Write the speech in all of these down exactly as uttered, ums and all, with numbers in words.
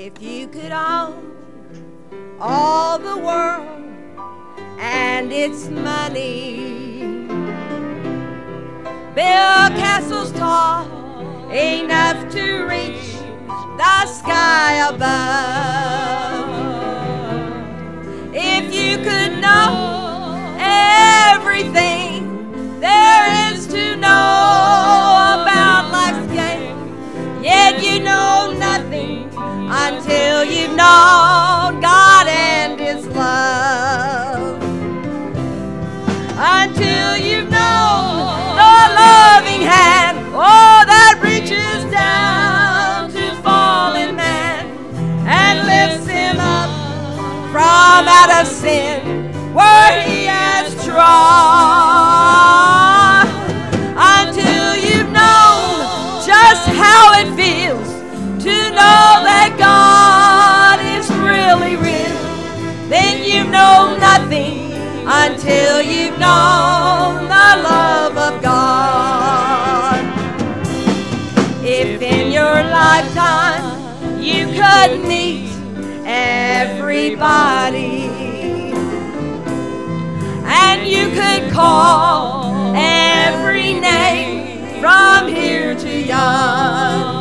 If you could own all the world and its money, build castles tall enough to reach the sky above. If you could know everything there is to know about life's game, yet you know nothing until you've known God and His love. Until you've known the loving hand, oh, that reaches down to fallen man and lifts him up from out of sin where he has trod. Until you've known just how it feels to know that God is really real, then you know nothing until you've known the love of God. If in your lifetime you could meet everybody and you could call every name from here to yon,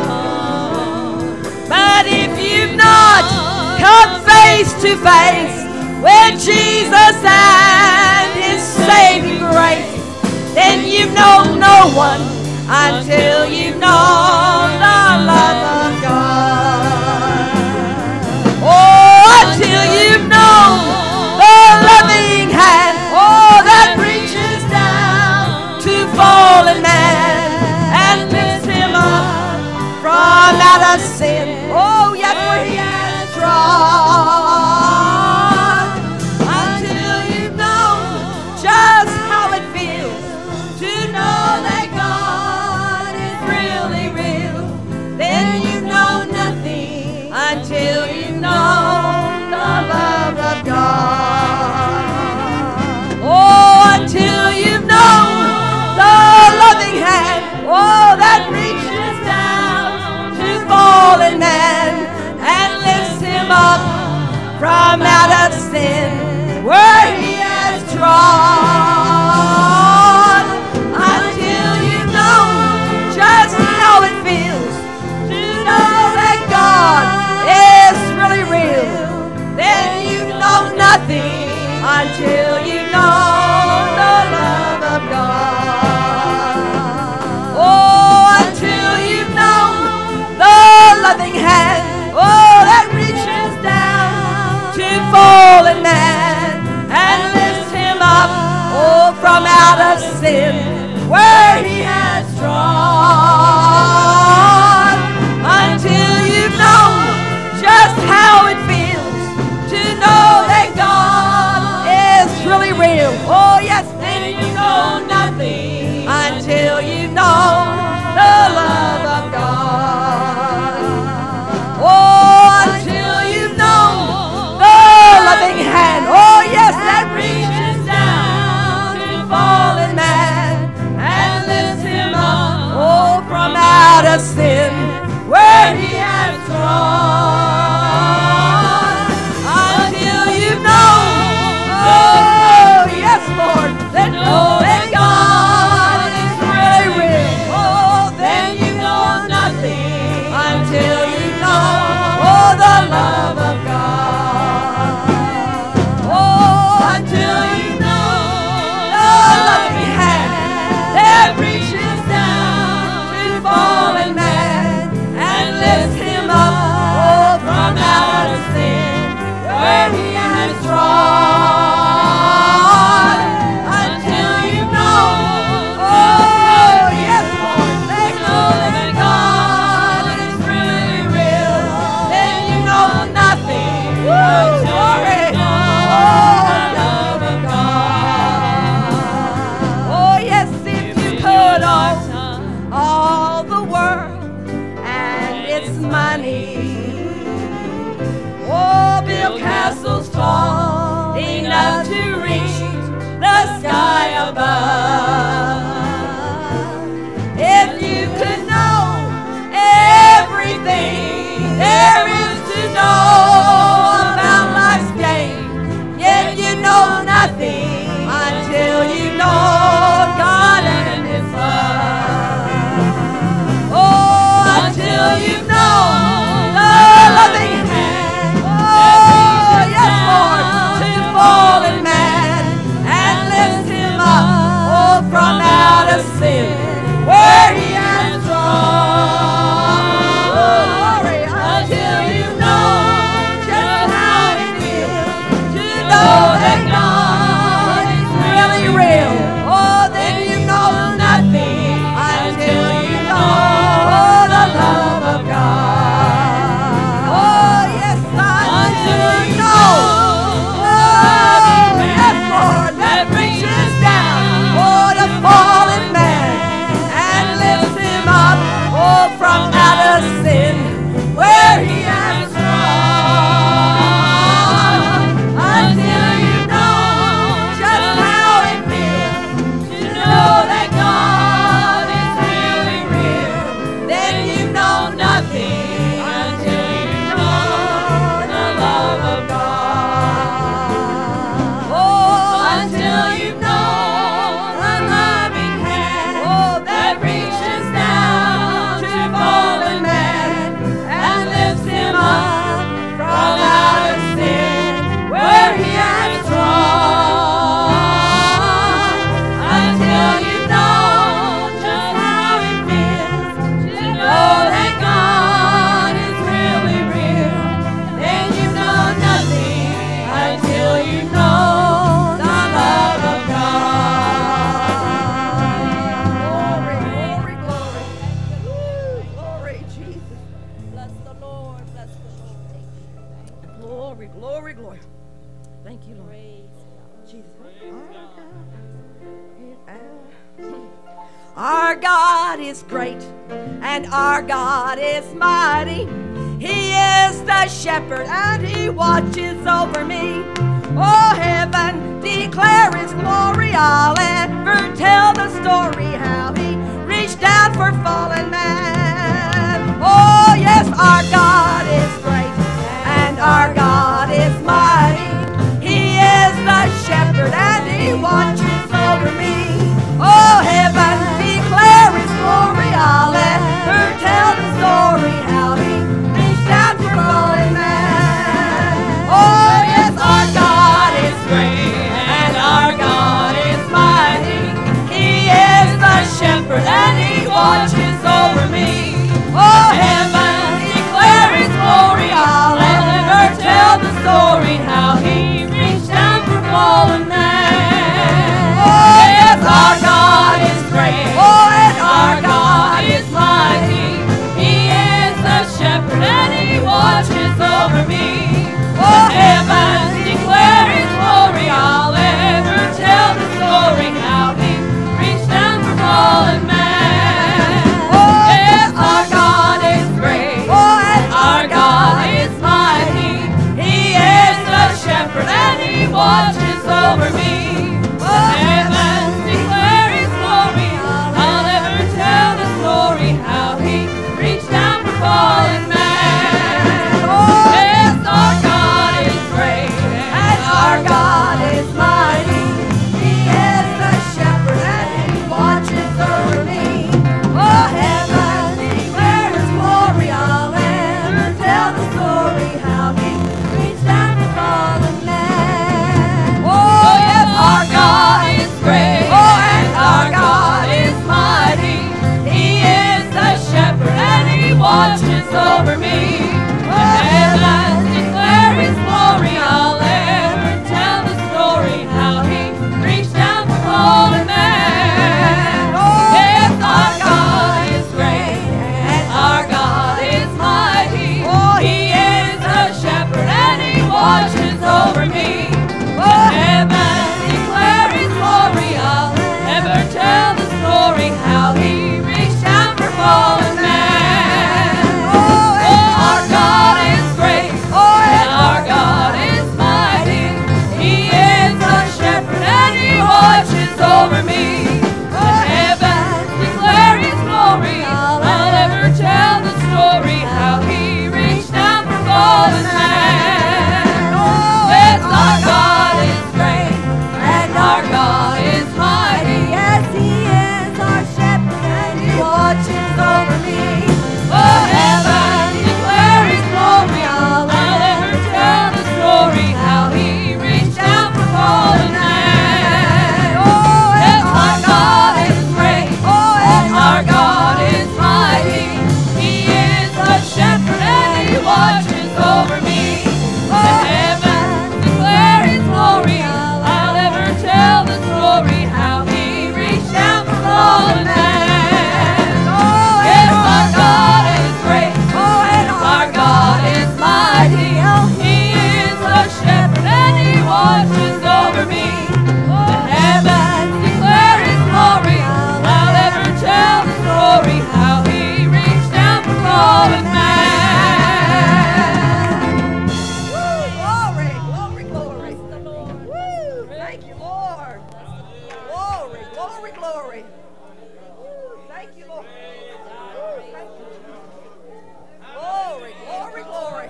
but if you've not come face to face with Jesus and His saving grace, then you know no one until you've known the love of God. Oh, until you've known the loving hand, oh, that reaches down to fallen man and lifts him up from out of sin. Oh, yes, where He has trod. Until you've known just how it feels to know that God is really real, then you know nothing until you've known the love of God. Oh, until you've known the loving hand, oh, that reaches down to fallen man and lifts him up from out of sin where he has trod. Until you've known just how it feels to know that God is really real, then you know nothing until you know the love of God. Oh, until you've known the loving hand, oh, that reaches down to fallen man and lifts him up, oh, from out of sin where he has trod. Until you've known just how it feels to know that God is really real. Oh, yes, then you know nothing until you know the love of God. Oh, until you've known the loving hand, oh, yes, that reaches down to fallen man and lifts him up, oh, from out of sin where he has trod. Until you've known, oh, yes, Lord, then know that God is really real. Oh, then you know nothing until you know, oh, the love of God. Oh, until you know the loving hand that reaches down to fallen man and lifts him up, oh, from out of sin where he has trod. Until you know, oh, yes, Lord, they know that God is really real, then you know nothing until you know the love of God. Oh, yes, if you could own all the world and its money, oh, build castles tall enough to reach the sky above. If you could know everything there is Our God is great, and our God is mighty. He is the shepherd, and he watches over me. Oh, heaven, declare his glory. I'll ever tell the story how he reached down for fallen man. Oh, yes, our God is great, and our God is mighty. He is the shepherd, and he watches over me. Oh, heaven, declare his glory. I'll let her tell the story how he reached out for fallen man. Oh, yes, our God is great, and our God is mighty. He is the shepherd, and he watches over me. Oh, heaven, declare his glory. I'll let her tell the story how he reached down for fallen man. Oh, yes, our God is great. Oh, and our God is mighty. He is the shepherd, and he watches over me. Oh, heaven, declare his glory. I'll ever tell the story how he reached down for fallen man. Oh, yes, our God is great. Oh, and our God is mighty. He is the shepherd, and he watches over me. Oh, heaven, declare his glory. I'll ever tell the story how he reached down for fallen man. Oh, yes, our God is great, and our God is mighty. He is the shepherd, and he watches over me. Oh, heaven, declare his glory. I'll ever tell the story how he reached down for fallen man. Oh, yes, our God is great. Oh, and our God is mighty. He is the shepherd, and he watches over me. Oh, heaven, declare his glory. I'll ever tell the story how he reached down for fallen man. Oh, yes, our God is great, and our God is mighty. Oh, he is the shepherd, and he watches over me. Oh, heaven, declare his glory. I'll ever tell the story how he reached down for fallen man. Oh, and our God is great. Oh, and our God is mighty. He is the shepherd, and he watches over me. Oh, heaven, declare his glory. I'll ever tell the story how he reached down for fallen man. Oh, yes, our God is great, and our God is mighty. Yes, he is our shepherd, and he watches over me. Oh, heaven, declare his glory. I'll ever tell the story how he reached down for fallen man. Oh, yes, our God is great. Oh, and our God is mighty. He is the shepherd, and he watches over me. Oh, heaven, declare his glory. I'll ever tell the story how he reached down for fallen man. Oh, yes, our God is great. Oh, and our God is mighty. He is the shepherd, and he watches over me. Oh, heaven, declare his glory. I'll ever tell the story how he reached down for fallen man. Woo, glory, glory, glory. Woo, thank you, Lord. Glory, glory, glory. Woo, thank you, Lord. Woo, thank you. Glory, glory, glory.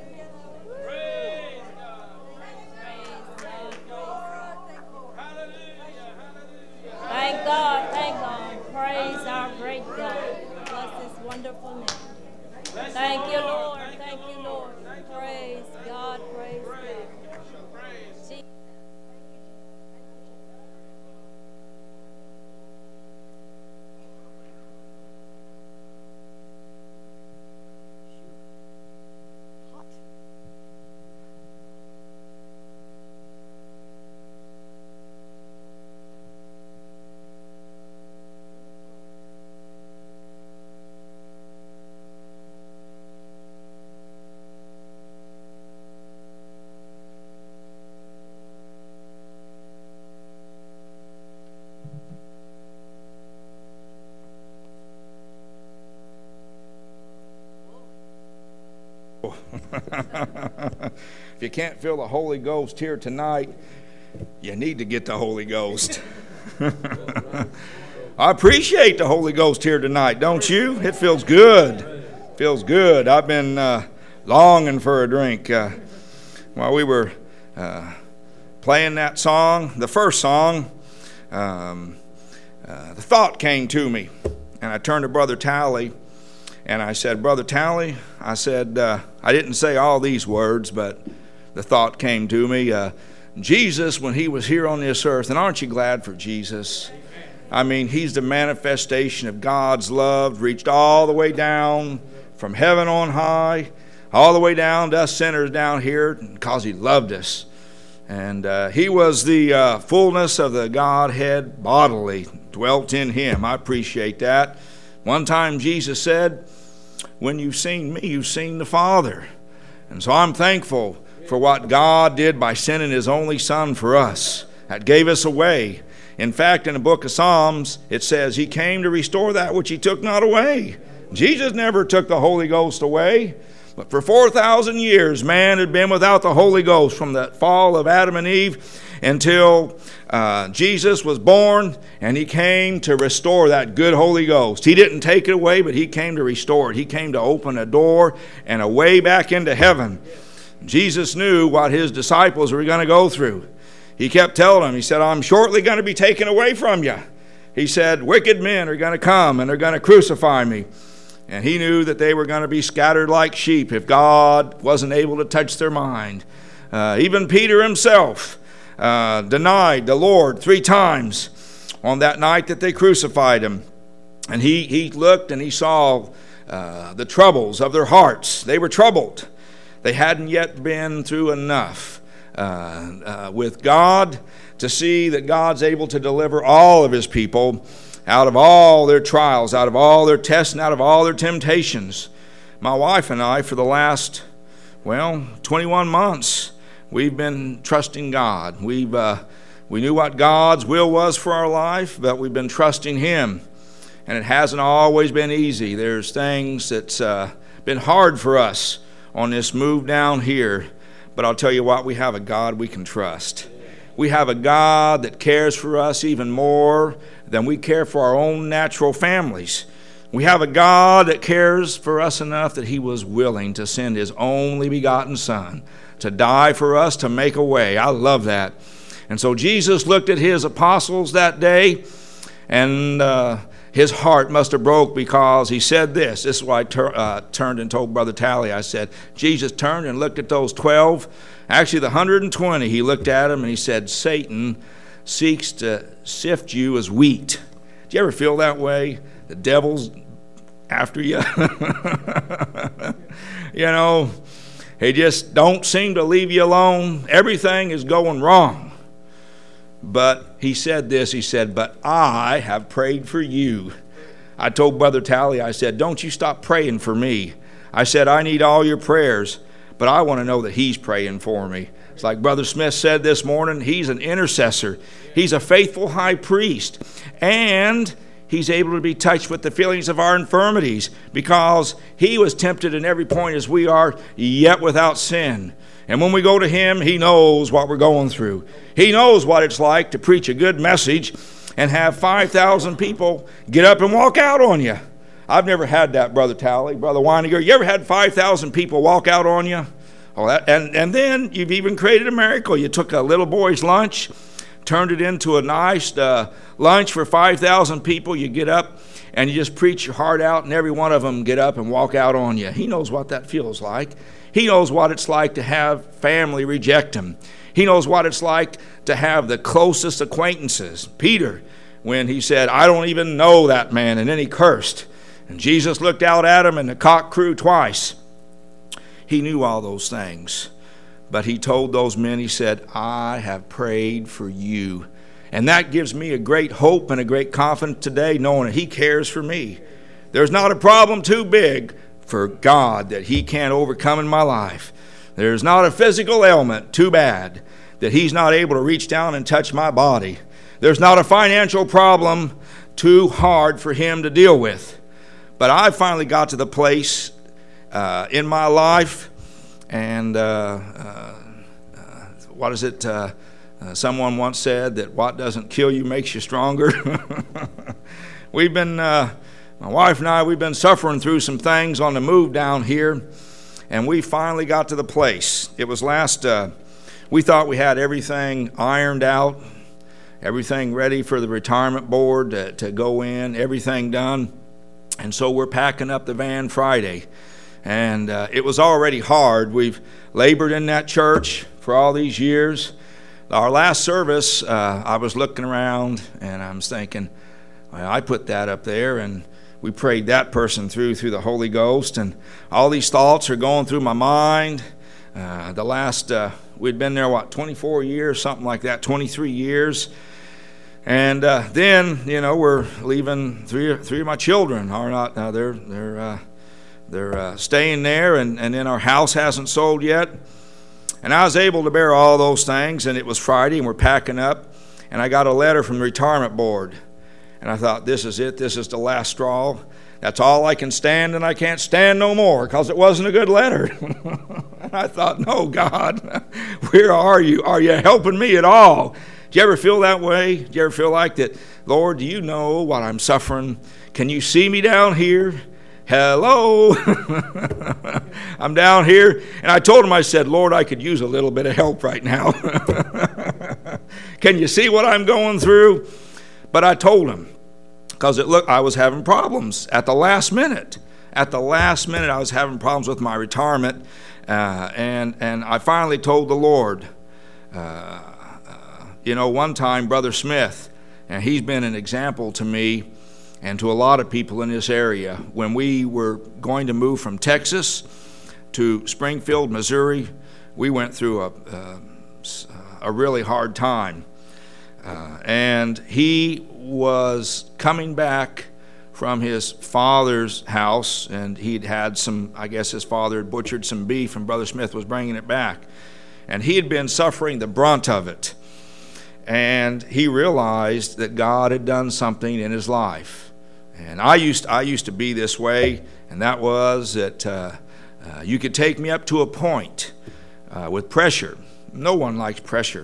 Thank God, thank God. Praise our great God. Bless his wonderful name. Thank you, Lord. Thank you, Lord. Praise God, praise God. Jesus. If you can't feel the Holy Ghost here tonight, you need to get the Holy Ghost. I appreciate the Holy Ghost here tonight, don't you? It feels good. Feels good. I've been uh, longing for a drink. Uh, while we were uh, playing that song, the first song, um, uh, the thought came to me. And I turned to Brother Talley, and I said, Brother Talley, I said, uh, I didn't say all these words, but the thought came to me. Uh, Jesus, when he was here on this earth, and aren't you glad for Jesus? I mean, he's the manifestation of God's love, reached all the way down from heaven on high, all the way down to us sinners down here, because he loved us. And uh, he was the uh, fullness of the Godhead bodily, dwelt in him. I appreciate that. One time Jesus said, when you've seen me, you've seen the Father. And so I'm thankful for what God did by sending his only Son for us. That gave us a way. In fact, in the book of Psalms, it says he came to restore that which he took not away. Jesus never took the Holy Ghost away. But for four thousand years, man had been without the Holy Ghost from the fall of Adam and Eve until uh, Jesus was born, and he came to restore that good Holy Ghost. He didn't take it away, but he came to restore it. He came to open a door and a way back into heaven. Jesus knew what his disciples were going to go through. He kept telling them, he said, I'm shortly going to be taken away from you. He said, wicked men are going to come and they're going to crucify me. And he knew that they were going to be scattered like sheep if God wasn't able to touch their mind. Uh, even Peter himself uh, denied the Lord three times on that night that they crucified him. And he, he looked and he saw uh, the troubles of their hearts. They were troubled. They hadn't yet been through enough uh, uh, with God to see that God's able to deliver all of his people out of all their trials, out of all their tests, and out of all their temptations. My wife and I, for the last, well, twenty-one months, we've been trusting God. We've uh, we knew what God's will was for our life, but we've been trusting him. And it hasn't always been easy. There's things that's uh, been hard for us on this move down here. But I'll tell you what, we have a God we can trust. We have a God that cares for us even more than we care for our own natural families. We have a God that cares for us enough that he was willing to send his only begotten Son to die for us, to make a way. I love that. And so Jesus looked at his apostles that day, and uh, his heart must have broke, because he said this. This is why I tur- uh, turned and told Brother Talley. I said, Jesus turned and looked at those twelve. Actually, the one hundred twenty, he looked at them and he said, Satan seeks to sift you as wheat. Do you ever feel that way? The devil's after you. You know, he just don't seem to leave you alone. Everything is going wrong. But he said this, he said, but I have prayed for you. I told Brother Talley, I said, don't you stop praying for me. I said, I need all your prayers, but I want to know that he's praying for me. It's like Brother Smith said this morning, he's an intercessor. He's a faithful high priest. And he's able to be touched with the feelings of our infirmities, because he was tempted in every point as we are, yet without sin. And when we go to him, he knows what we're going through. He knows what it's like to preach a good message and have five thousand people get up and walk out on you. I've never had that, Brother Talley, Brother Weininger. You ever had five thousand people walk out on you? Oh, that, and, and then you've even created a miracle. You took a little boy's lunch, turned it into a nice uh, lunch for five thousand people. You get up and you just preach your heart out, and every one of them get up and walk out on you. He knows what that feels like. He knows what it's like to have family reject him. He knows what it's like to have the closest acquaintances. Peter, when he said, I don't even know that man, and then he cursed. And Jesus looked out at him and the cock crew twice. He knew all those things. But he told those men, he said, I have prayed for you. And that gives me a great hope and a great confidence today, knowing that he cares for me. There's not a problem too big for God that he can't overcome in my life. There's not a physical ailment too bad that he's not able to reach down and touch my body. There's not a financial problem too hard for him to deal with. But I finally got to the place uh, in my life And uh, uh, uh, what is it? Uh, uh, someone once said that what doesn't kill you makes you stronger. We've been, uh, my wife and I, we've been suffering through some things on the move down here, and we finally got to the place. It was last, uh, we thought we had everything ironed out, everything ready for the retirement board to, to go in, everything done. And so we're packing up the van Friday. And uh, it was already hard. We've labored in that church for all these years. Our last service, uh, I was looking around and I was thinking, well, I put that up there, and we prayed that person through through the Holy Ghost. And all these thoughts are going through my mind. Uh, the last, uh, we'd been there, what, twenty-four years, something like that, twenty-three years. And uh, then, you know, we're leaving three, three of my children are not, uh, they're, they're, uh, they're uh, staying there, and, and then our house hasn't sold yet. And I was able to bear all those things, and it was Friday, and we're packing up, and I got a letter from the retirement board. And I thought, this is it, this is the last straw. That's all I can stand, and I can't stand no more, because it wasn't a good letter. And I thought, no, God, where are you? Are you helping me at all? Do you ever feel that way? Do you ever feel like that, Lord, do you know what I'm suffering? Can you see me down here? Hello. I'm down here. And I told him, I said, Lord, I could use a little bit of help right now. Can you see what I'm going through? But I told him, because it looked, I was having problems at the last minute. At the last minute, I was having problems with my retirement. Uh, and, and I finally told the Lord, uh, you know, one time, Brother Smith, and he's been an example to me and to a lot of people in this area. When we were going to move from Texas to Springfield, Missouri, we went through a, uh, a really hard time. Uh, and he was coming back from his father's house, and he'd had some, I guess his father had butchered some beef, and Brother Smith was bringing it back. And he had been suffering the brunt of it. And he realized that God had done something in his life. And I used, I used to be this way, and that was that uh, uh, you could take me up to a point uh, with pressure. No one likes pressure.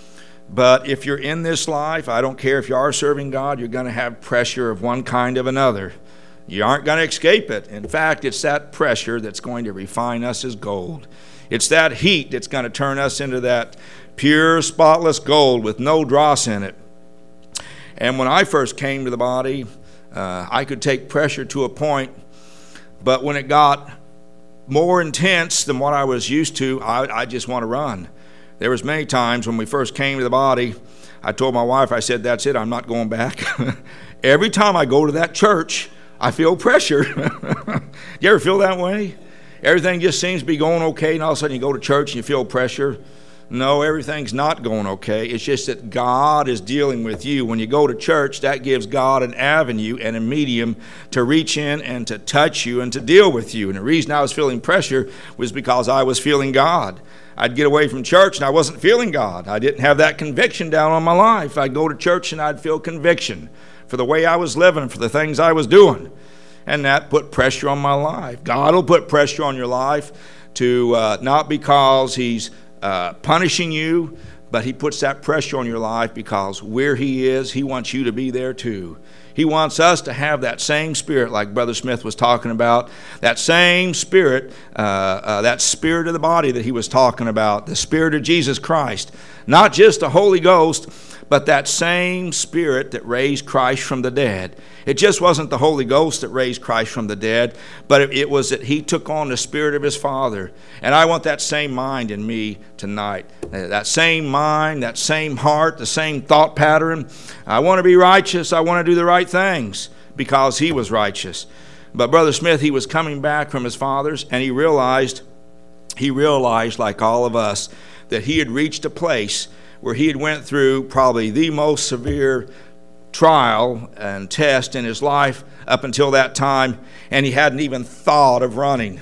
But if you're in this life, I don't care if you are serving God, you're going to have pressure of one kind or another. You aren't going to escape it. In fact, it's that pressure that's going to refine us as gold. It's that heat that's going to turn us into that pure, spotless gold with no dross in it. And when I first came to the body, uh, I could take pressure to a point, but when it got more intense than what I was used to, I, I just want to run. There was many times when we first came to the body, I told my wife, I said, that's it, I'm not going back. Every time I go to that church, I feel pressure. You ever feel that way? Everything just seems to be going okay, and all of a sudden you go to church and you feel pressure. No, everything's not going okay. It's just that God is dealing with you. When you go to church, that gives God an avenue and a medium to reach in and to touch you and to deal with you. And the reason I was feeling pressure was because I was feeling God. I'd get away from church and I wasn't feeling God. I didn't have that conviction down on my life. I'd go to church and I'd feel conviction for the way I was living, for the things I was doing. And that put pressure on my life. God will put pressure on your life to uh, not because He's uh, punishing you, but He puts that pressure on your life because where He is, He wants you to be there too. He wants us to have that same spirit like Brother Smith was talking about, that same spirit, uh, uh, that spirit of the body that he was talking about, the spirit of Jesus Christ. Not just the Holy Ghost, but that same spirit that raised Christ from the dead. It just wasn't the Holy Ghost that raised Christ from the dead, but it, it was that He took on the spirit of His Father. And I want that same mind in me tonight. That same mind, that same heart, the same thought pattern. I want to be righteous. I want to do the right things because He was righteous. But Brother Smith, he was coming back from his father's, and he realized, he realized like all of us, that he had reached a place where he had went through probably the most severe trial and test in his life up until that time, and he hadn't even thought of running.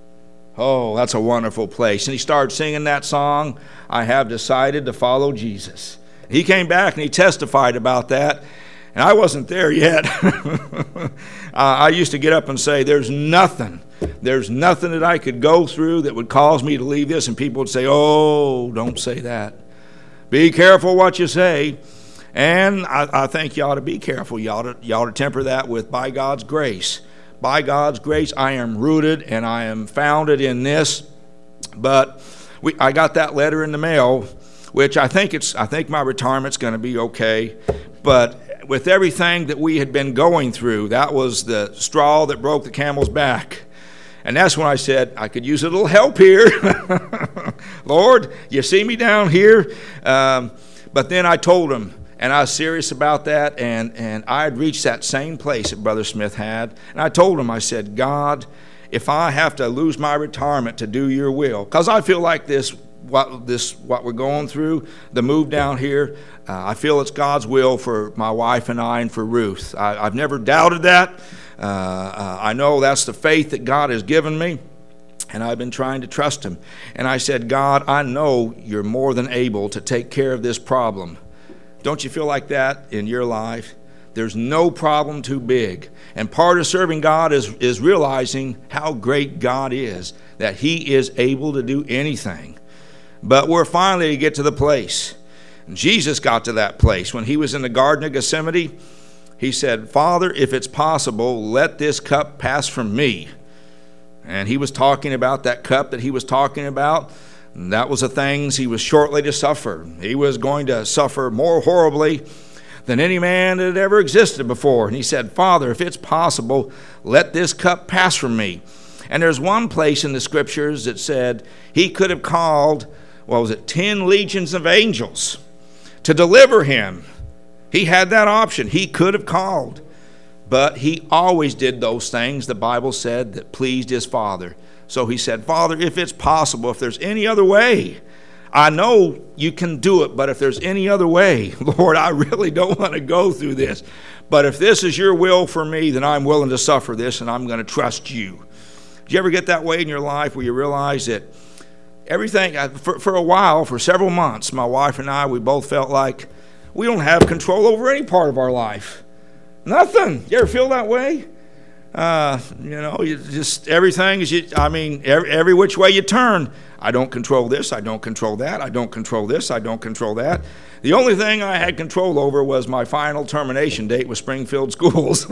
Oh, that's a wonderful place. And he started singing that song, I Have Decided to Follow Jesus. He came back and he testified about that, and I wasn't there yet. uh, I used to get up and say, there's nothing there's nothing that I could go through that would cause me to leave this. And people would say, oh, don't say that. Be careful what you say. And I, I think you ought to be careful. You ought to, you ought to temper that with by God's grace. By God's grace, I am rooted and I am founded in this. But we, I got that letter in the mail, which I think it's. I think my retirement's going to be okay. But with everything that we had been going through, that was the straw that broke the camel's back. And that's when I said, I could use a little help here. Lord, you see me down here? Um, but then I told him, and I was serious about that, and, and I had reached that same place that Brother Smith had. And I told him, I said, God, if I have to lose my retirement to do your will, because I feel like this, what this what we're going through, the move down here, uh, I feel it's God's will for my wife and I and for Ruth. I, I've never doubted that. Uh, uh, I know that's the faith that God has given me, and I've been trying to trust him. And I said, God, I know you're more than able to take care of this problem. Don't you feel like that in your life? There's no problem too big. And part of serving God is, is realizing how great God is, that he is able to do anything. But we're finally to get to the place. And Jesus got to that place when he was in the Garden of Gethsemane. He said, Father, if it's possible, let this cup pass from me. And he was talking about that cup that he was talking about. And that was the things he was shortly to suffer. He was going to suffer more horribly than any man that had ever existed before. And he said, Father, if it's possible, let this cup pass from me. And there's one place in the scriptures that said he could have called, what was it, ten legions of angels to deliver him. He had that option. He could have called. But he always did those things, the Bible said, that pleased his Father. So he said, Father, if it's possible, if there's any other way, I know you can do it, but if there's any other way, Lord, I really don't want to go through this. But if this is your will for me, then I'm willing to suffer this, and I'm going to trust you. Did you ever get that way in your life where you realize that everything, for, for a while, for several months, my wife and I, we both felt like we don't have control over any part of our life. Nothing. You ever feel that way? Uh, you know, you just everything is, you, I mean, every, every which way you turn, I don't control this, I don't control that, I don't control this, I don't control that. The only thing I had control over was my final termination date with Springfield Schools.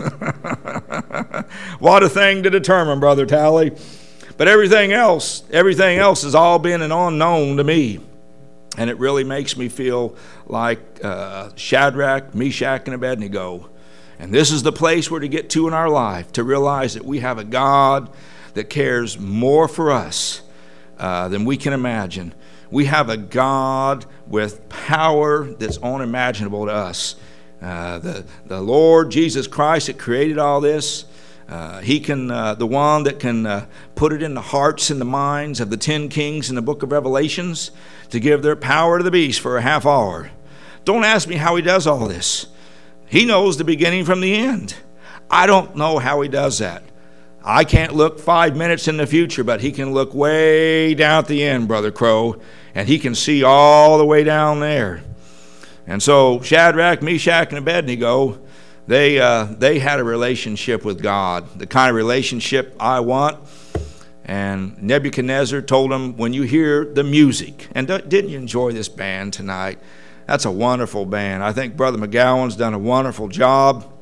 What a thing to determine, Brother Tally. But everything else, everything else has all been an unknown to me. And it really makes me feel like uh, Shadrach, Meshach, and Abednego. And this is the place we're to get to in our life, to realize that we have a God that cares more for us uh, than we can imagine. We have a God with power that's unimaginable to us. Uh, the, the Lord Jesus Christ that created all this, uh, he can, uh, the one that can uh, put it in the hearts and the minds of the ten kings in the book of Revelations to give their power to the beast for a half hour. Don't ask me how he does all this. He knows the beginning from the end. I don't know how he does that. I can't look five minutes in the future, but he can look way down at the end, Brother Crow, and he can see all the way down there. And so Shadrach, Meshach, and Abednego, they uh, they had a relationship with God, the kind of relationship I want. And Nebuchadnezzar told them, when you hear the music, and didn't you enjoy this band tonight? That's a wonderful band. I think Brother McGowan's done a wonderful job.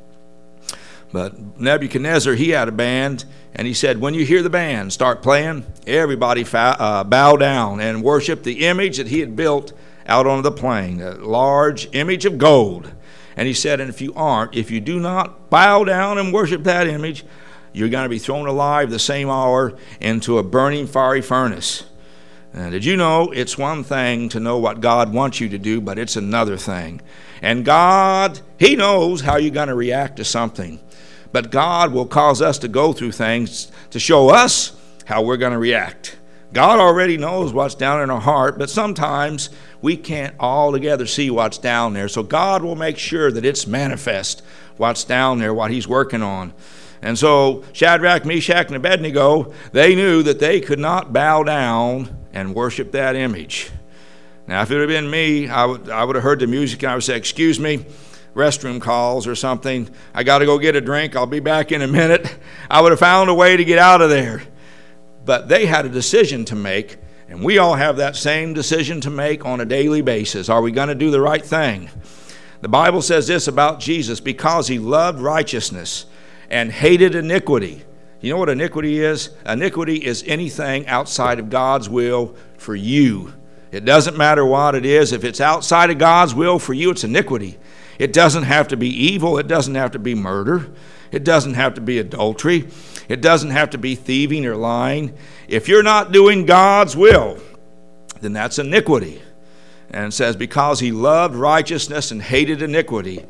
But Nebuchadnezzar, he had a band, and he said, when you hear the band start playing, everybody fa- uh, bow down and worship the image that he had built out on the plain, a large image of gold. And he said, and if you aren't, if you do not bow down and worship that image, you're going to be thrown alive the same hour into a burning fiery furnace. Uh, did you know it's one thing to know what God wants you to do, but it's another thing. And God, he knows how you're going to react to something. But God will cause us to go through things to show us how we're going to react. God already knows what's down in our heart, but sometimes we can't altogether see what's down there. So God will make sure that it's manifest, what's down there, what he's working on. And so Shadrach, Meshach, and Abednego, they knew that they could not bow down and worship that image. Now, if it had been me, I would, I would have heard the music and I would say, excuse me, restroom calls or something. I got to go get a drink. I'll be back in a minute. I would have found a way to get out of there. but they had a decision to make, and we all have that same decision to make on a daily basis. Are we going to do the right thing? The Bible says this about Jesus: because he loved righteousness and hated iniquity. You know what iniquity is? Iniquity is anything outside of God's will for you. It doesn't matter what it is. If it's outside of God's will for you, it's iniquity. It doesn't have to be evil. It doesn't have to be murder. It doesn't have to be adultery. It doesn't have to be thieving or lying. If you're not doing God's will, then that's iniquity. And it says, because he loved righteousness and hated iniquity,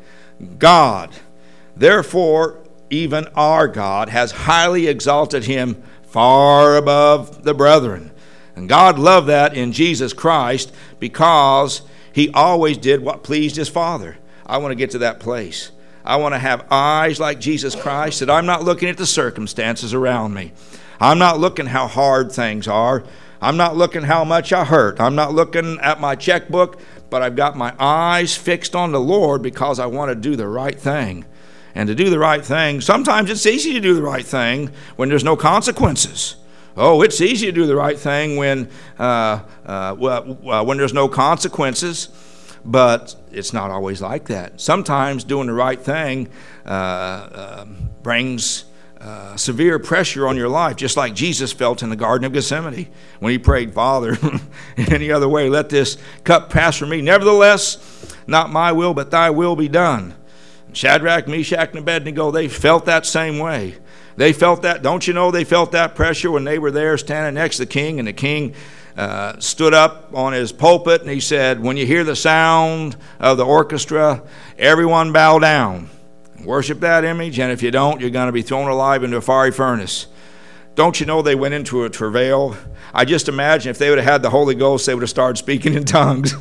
God, therefore, even our God, has highly exalted him far above the brethren. And God loved that in Jesus Christ because he always did what pleased his Father. I want to get to that place. I want to have eyes like Jesus Christ, that I'm not looking at the circumstances around me. I'm not looking how hard things are. I'm not looking how much I hurt. I'm not looking at my checkbook, but I've got my eyes fixed on the Lord because I want to do the right thing. And to do the right thing, sometimes it's easy to do the right thing when there's no consequences. Oh, it's easy to do the right thing when uh, uh, well, when there's no consequences, but it's not always like that. Sometimes doing the right thing uh, uh, brings uh, severe pressure on your life, just like Jesus felt in the Garden of Gethsemane when he prayed, Father, in any other way, let this cup pass from me. Nevertheless, not my will, but thy will be done. Shadrach, Meshach, and Abednego, they felt that same way. They felt that, don't you know, they felt that pressure when they were there standing next to the king, and the king uh, stood up on his pulpit and he said, when you hear the sound of the orchestra, everyone bow down. Worship that image, and if you don't, you're going to be thrown alive into a fiery furnace. Don't you know they went into a travail? I just imagine if they would have had the Holy Ghost, they would have started speaking in tongues.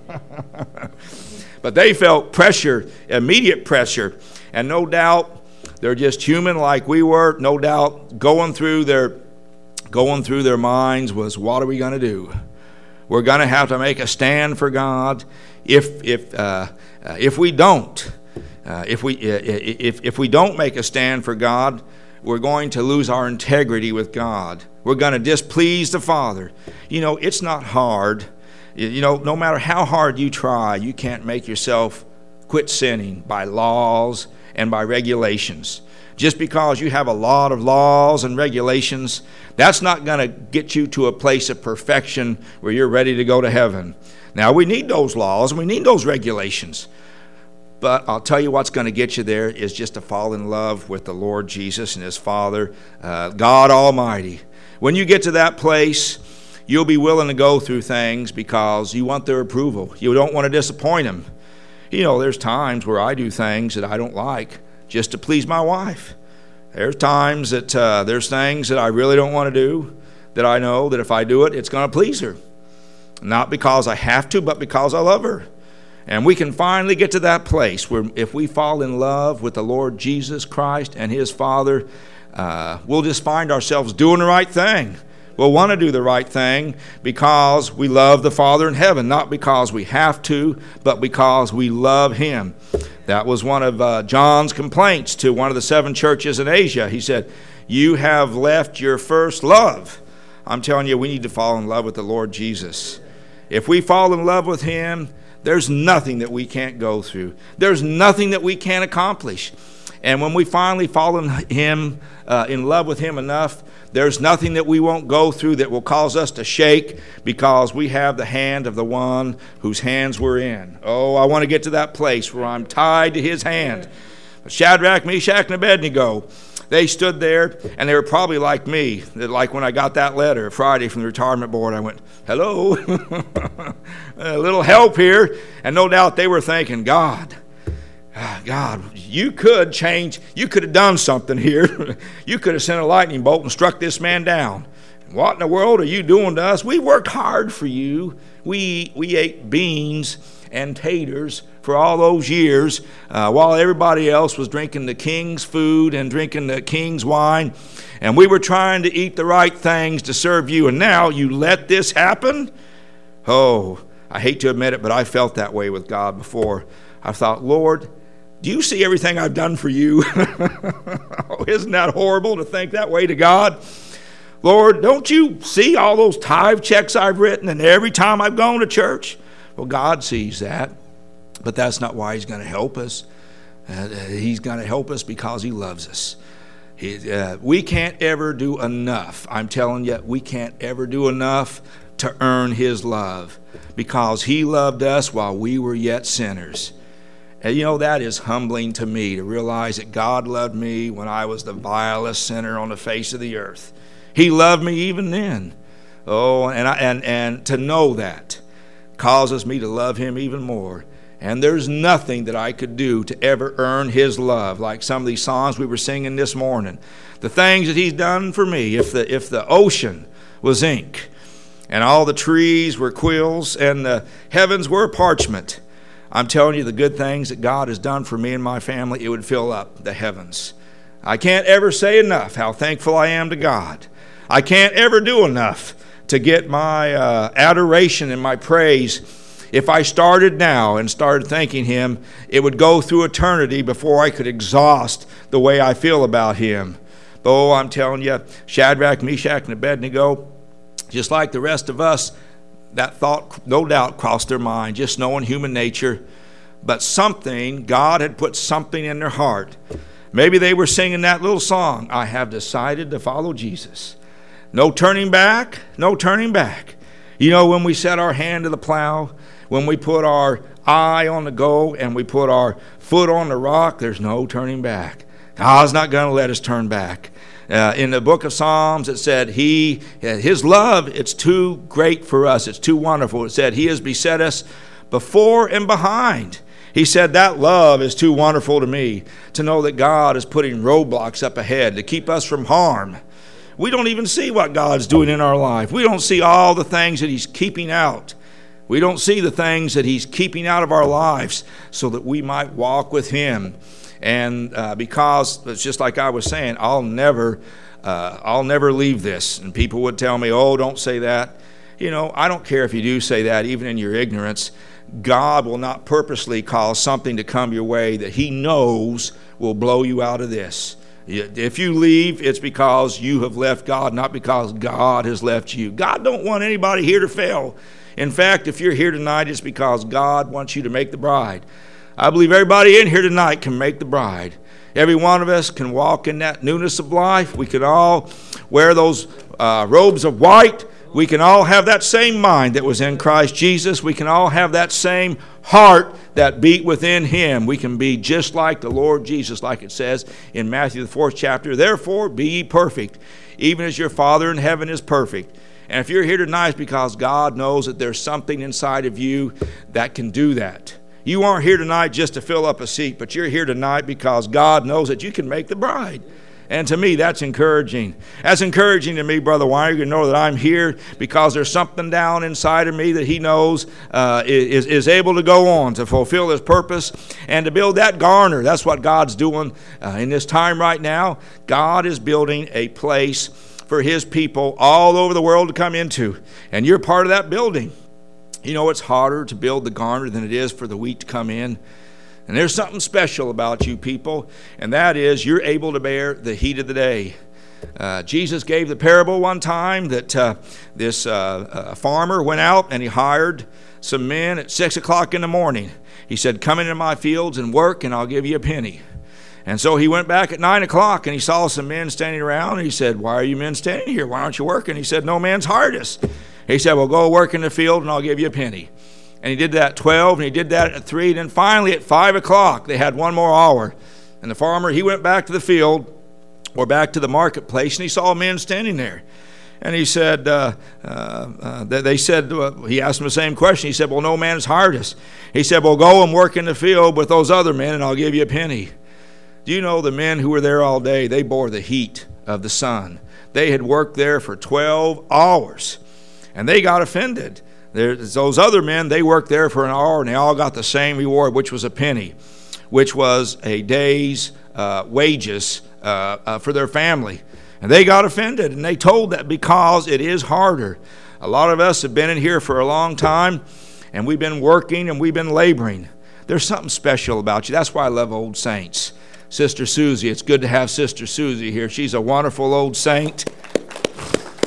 But they felt pressure, immediate pressure, and no doubt they're just human like we were. No doubt going through their going through their minds was, what are we going to do? We're going to have to make a stand for God. If if uh, uh, if we don't, uh, if we uh, if if we don't make a stand for God, we're going to lose our integrity with God. We're going to displease the Father. You know, it's not hard. You know, no matter how hard you try, you can't make yourself quit sinning by laws and by regulations. Just because you have a lot of laws and regulations, that's not going to get you to a place of perfection where you're ready to go to heaven. Now, we need those laws and we need those regulations. But I'll tell you what's going to get you there is just to fall in love with the Lord Jesus and his Father, uh, God Almighty. When you get to that place, you'll be willing to go through things because you want their approval. You don't want to disappoint them. You know, there's times where I do things that I don't like just to please my wife. There's times that uh, there's things that I really don't want to do that I know that if I do it, it's going to please her. Not because I have to, but because I love her. And we can finally get to that place where if we fall in love with the Lord Jesus Christ and his Father, uh, we'll just find ourselves doing the right thing. We'll want to do the right thing because we love the Father in heaven, not because we have to, but because we love him. That was one of uh, John's complaints to one of the seven churches in Asia. He said, you have left your first love. I'm telling you, we need to fall in love with the Lord Jesus. If we fall in love with him, there's nothing that we can't go through. There's nothing that we can't accomplish. And when we finally fall in him, uh, in love with him enough, there's nothing that we won't go through that will cause us to shake because we have the hand of the one whose hands we're in. Oh, I want to get to that place where I'm tied to his hand. Shadrach, Meshach, and Abednego, they stood there, and they were probably like me. Like when I got that letter Friday from the retirement board, I went, hello, a little help here. And no doubt they were thinking, God, God, you could change, you could have done something here. You could have sent a lightning bolt and struck this man down. What in the world are you doing to us? We worked hard for you. We, we ate beans and taters for all those years uh, while everybody else was drinking the king's food and drinking the king's wine. And we were trying to eat the right things to serve you. And now you let this happen? Oh, I hate to admit it, but I felt that way with God before. I thought, Lord, do you see everything I've done for you? Oh, isn't that horrible to think that way to God? Lord, don't you see all those tithe checks I've written and every time I've gone to church? Well, God sees that, but that's not why he's going to help us. Uh, he's going to help us because he loves us. He, uh, we can't ever do enough. I'm telling you, we can't ever do enough to earn his love because he loved us while we were yet sinners. And you know, that is humbling to me to realize that God loved me when I was the vilest sinner on the face of the earth. He loved me even then. Oh, and I, and and to know that causes me to love him even more. And there's nothing that I could do to ever earn his love, like some of these songs we were singing this morning. The things that he's done for me, if the if the ocean was ink, and all the trees were quills, and the heavens were parchment, I'm telling you, the good things that God has done for me and my family, it would fill up the heavens. I can't ever say enough how thankful I am to God. I can't ever do enough to get my uh, adoration and my praise. If I started now and started thanking him, it would go through eternity before I could exhaust the way I feel about him. Oh, I'm telling you, Shadrach, Meshach, and Abednego, just like the rest of us, that thought no doubt crossed their mind, just knowing human nature. But something, God had put something in their heart. Maybe they were singing that little song, I have decided to follow Jesus. No turning back, no turning back. You know, when we set our hand to the plow, when we put our eye on the goal and we put our foot on the rock, there's no turning back. God's not going to let us turn back. Uh, in the book of Psalms, it said, He, His love, it's too great for us. It's too wonderful. It said, He has beset us before and behind. He said, that love is too wonderful to me, to know that God is putting roadblocks up ahead to keep us from harm. We don't even see what God's doing in our life. We don't see all the things that he's keeping out. We don't see the things that he's keeping out of our lives so that we might walk with him. And uh, because it's just like I was saying, I'll never, uh, I'll never leave this. And people would tell me, oh, don't say that. You know, I don't care if you do say that, even in your ignorance. God will not purposely cause something to come your way that he knows will blow you out of this. If you leave, it's because you have left God, not because God has left you. God don't want anybody here to fail. In fact, if you're here tonight, it's because God wants you to make the bride. I believe everybody in here tonight can make the bride. Every one of us can walk in that newness of life. We can all wear those uh, robes of white. We can all have that same mind that was in Christ Jesus. We can all have that same heart that beat within him. We can be just like the Lord Jesus, like it says in Matthew the fourth chapter. Therefore, be ye perfect, even as your Father in heaven is perfect. And if you're here tonight, it's because God knows that there's something inside of you that can do that. You aren't here tonight just to fill up a seat, but you're here tonight because God knows that you can make the bride. And to me, that's encouraging. That's encouraging to me, Brother Weiner, to know that I'm here because there's something down inside of me that he knows uh, is, is able to go on to fulfill his purpose and to build that garner. That's what God's doing uh, in this time right now. God is building a place for his people all over the world to come into. And you're part of that building. You know, it's harder to build the garner than it is for the wheat to come in. And there's something special about you people, and that is you're able to bear the heat of the day. Uh, Jesus gave the parable one time that uh, this uh, uh, farmer went out and he hired some men at six o'clock in the morning. He said, come into my fields and work and I'll give you a penny. And so he went back at nine o'clock and he saw some men standing around and he said, why are you men standing here? Why aren't you working? He said, no man's hired us. He said, well, go work in the field and I'll give you a penny. And he did that at twelve, and he did that at three, and then finally at five o'clock, they had one more hour. And the farmer, he went back to the field, or back to the marketplace, and he saw men standing there. And he said, uh, uh, uh, they said, uh, he asked him the same question. He said, well, no man has hired us. He said, well, go and work in the field with those other men, and I'll give you a penny. Do you know the men who were there all day, they bore the heat of the sun. They had worked there for twelve hours, and they got offended. There's those other men, they worked there for an hour and they all got the same reward, which was a penny, which was a day's uh, wages uh, uh, for their family. And they got offended, and they told that because it is harder. A lot of us have been in here for a long time, and we've been working and we've been laboring. There's something special about you. That's why I love old saints. Sister Susie, it's good to have Sister Susie here. She's a wonderful old saint.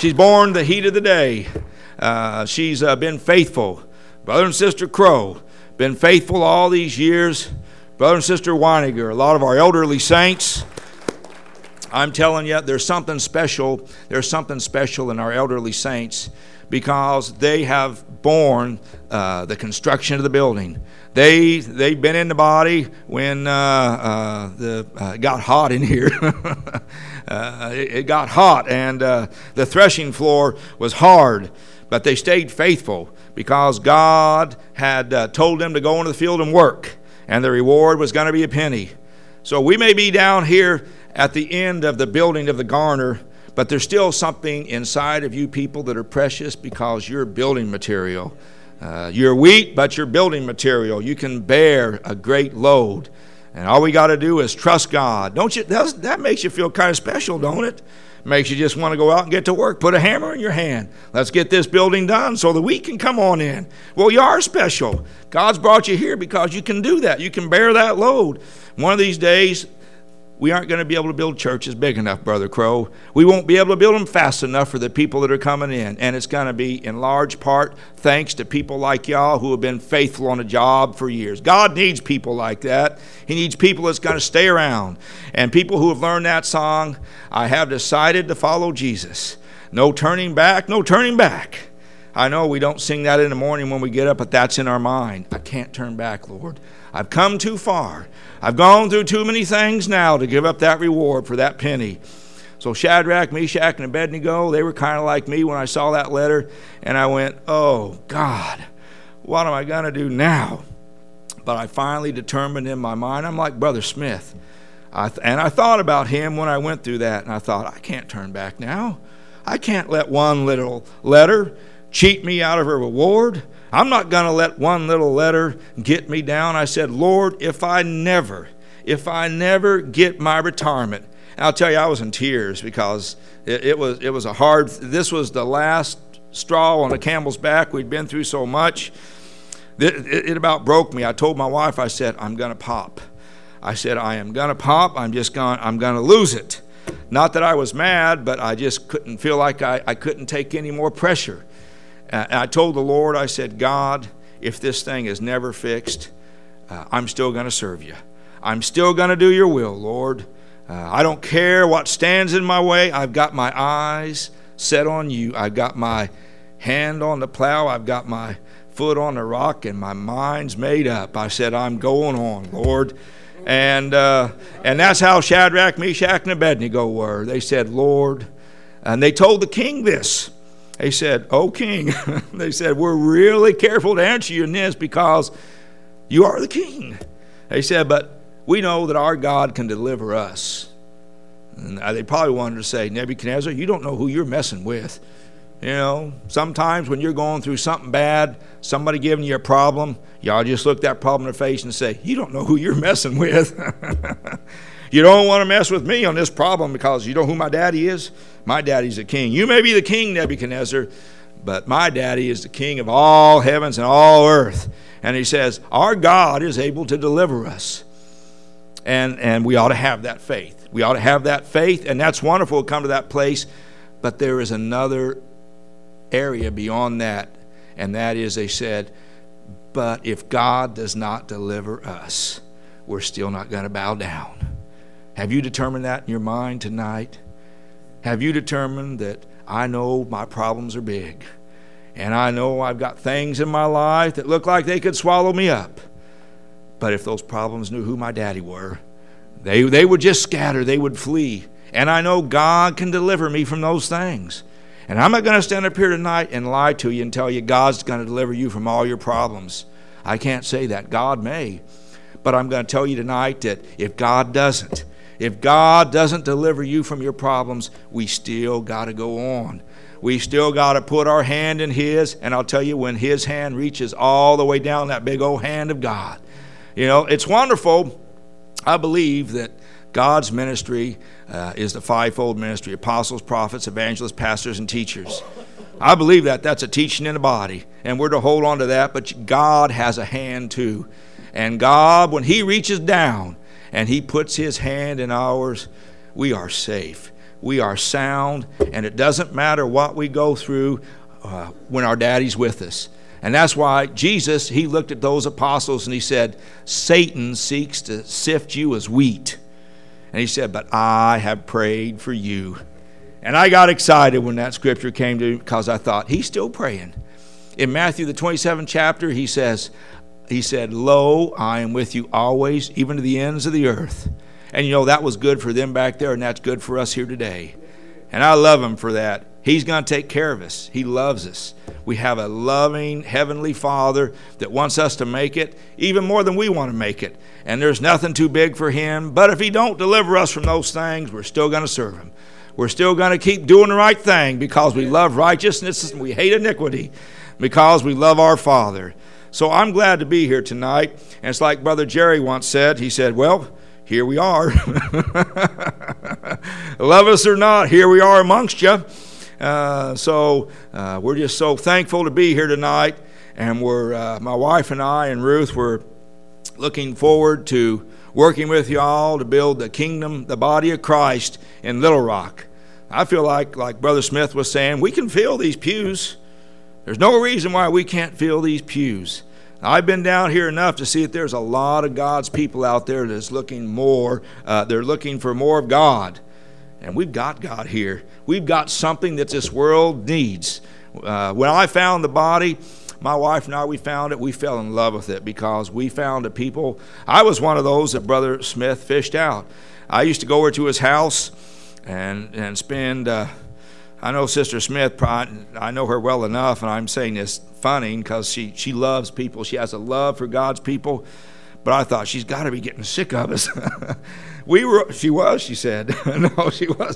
She's borne the heat of the day. Uh, she's uh, been faithful. Brother and Sister Crow, been faithful all these years. Brother and Sister Weiniger, a lot of our elderly saints. I'm telling you, there's something special. There's something special in our elderly saints because they have borne uh, the construction of the building. They, they've been in the body when uh, uh, the uh, it got hot in here. uh, it, it got hot, and uh, the threshing floor was hard, but they stayed faithful because God had uh, told them to go into the field and work, and the reward was going to be a penny. So we may be down here at the end of the building of the Garner, but there's still something inside of you people that are precious because you're building material. Uh, you're weak, but you're building material. You can bear a great load. And all we got to do is trust God. Don't you? That's, that makes you feel kind of special, don't it? Makes you just want to go out and get to work. Put a hammer in your hand. Let's get this building done so that we can come on in. Well, you are special. God's brought you here because you can do that. You can bear that load. One of these days, we aren't going to be able to build churches big enough, Brother Crow. We won't be able to build them fast enough for the people that are coming in. And it's going to be in large part thanks to people like y'all who have been faithful on a job for years. God needs people like that. He needs people that's going to stay around. And people who have learned that song, I have decided to follow Jesus. No turning back, no turning back. I know we don't sing that in the morning when we get up, but that's in our mind. I can't turn back, Lord. I've come too far. I've gone through too many things now to give up that reward for that penny. So Shadrach, Meshach, and Abednego, they were kind of like me when I saw that letter, and I went, oh, God, what am I going to do now? But I finally determined in my mind, I'm like Brother Smith. I th- and I thought about him when I went through that, and I thought, I can't turn back now. I can't let one little letter cheat me out of a reward. I'm not going to let one little letter get me down. I said, Lord, if I never, if I never get my retirement, and I'll tell you, I was in tears because it, it was it was a hard, this was the last straw on the camel's back. We'd been through so much. It, it, it about broke me. I told my wife, I said, I'm going to pop. I said, I am going to pop. I'm just going, I'm going to lose it. Not that I was mad, but I just couldn't feel like I, I couldn't take any more pressure. And I told the Lord, I said, God, if this thing is never fixed, uh, I'm still going to serve you. I'm still going to do your will, Lord. Uh, I don't care what stands in my way. I've got my eyes set on you. I've got my hand on the plow. I've got my foot on the rock, and my mind's made up. I said, I'm going on, Lord. And uh, and that's how Shadrach, Meshach, and Abednego were. They said, Lord, and they told the king this. They said, oh, king, they said, we're really careful to answer you in this because you are the king. They said, but we know that our God can deliver us. And they probably wanted to say, Nebuchadnezzar, you don't know who you're messing with. You know, sometimes when you're going through something bad, somebody giving you a problem, y'all just look that problem in the face and say, you don't know who you're messing with. You don't want to mess with me on this problem because you know who my daddy is? My daddy's a king. You may be the king, Nebuchadnezzar, but my daddy is the king of all heavens and all earth. And he says, our God is able to deliver us. And, and we ought to have that faith. We ought to have that faith, and that's wonderful to come to that place. But there is another area beyond that, and that is, they said, but if God does not deliver us, we're still not going to bow down. Have you determined that in your mind tonight? Have you determined that I know my problems are big, and I know I've got things in my life that look like they could swallow me up? But if those problems knew who my daddy were, they, they would just scatter, they would flee. And I know God can deliver me from those things. And I'm not going to stand up here tonight and lie to you and tell you God's going to deliver you from all your problems. I can't say that. God may. But I'm going to tell you tonight that if God doesn't, if God doesn't deliver you from your problems, we still got to go on. We still got to put our hand in His, and I'll tell you, when His hand reaches all the way down, that big old hand of God. You know, it's wonderful. I believe that God's ministry uh, is the fivefold ministry: apostles, prophets, evangelists, pastors, and teachers. I believe that. That's a teaching in the body, and we're to hold on to that, but God has a hand too. And God, when He reaches down and He puts His hand in ours, we are safe. we are sound, and it doesn't matter what we go through uh, when our daddy's with us. And that's why Jesus, he looked at those apostles and he said, Satan seeks to sift you as wheat. And he said, but I have prayed for you. And I got excited when that scripture came to me because I thought, he's still praying. In Matthew, the twenty-seventh chapter, he says, he said, lo, I am with you always, even to the ends of the earth. And you know, that was good for them back there, and that's good for us here today. And I love him for that. He's going to take care of us. He loves us. We have a loving Heavenly Father that wants us to make it, even more than we want to make it. And there's nothing too big for him. But if he don't deliver us from those things, we're still going to serve him. We're still going to keep doing the right thing because we love righteousness and we hate iniquity because we love our Father. So I'm glad to be here tonight. And it's like Brother Jerry once said. He said, well, here we are. Love us or not, here we are amongst you. Uh, so uh, we're just so thankful to be here tonight. And we're uh, my wife and I and Ruth were looking forward to working with you all to build the kingdom, the body of Christ in Little Rock. I feel like, like Brother Smith was saying, we can fill these pews. There's no reason why we can't fill these pews. I've been down here enough to see that there's a lot of God's people out there that's looking more, uh, they're looking for more of God. And we've got God here. We've got something that this world needs. Uh, when I found the body, my wife and I, we found it, we fell in love with it because we found a people. I was one of those that Brother Smith fished out. I used to go over to his house and, and spend... Uh, I know Sister Smith, I know her well enough, and I'm saying this funny because she, she loves people. She has a love for God's people. But I thought, she's got to be getting sick of us. we were, She was, she said. No, she was.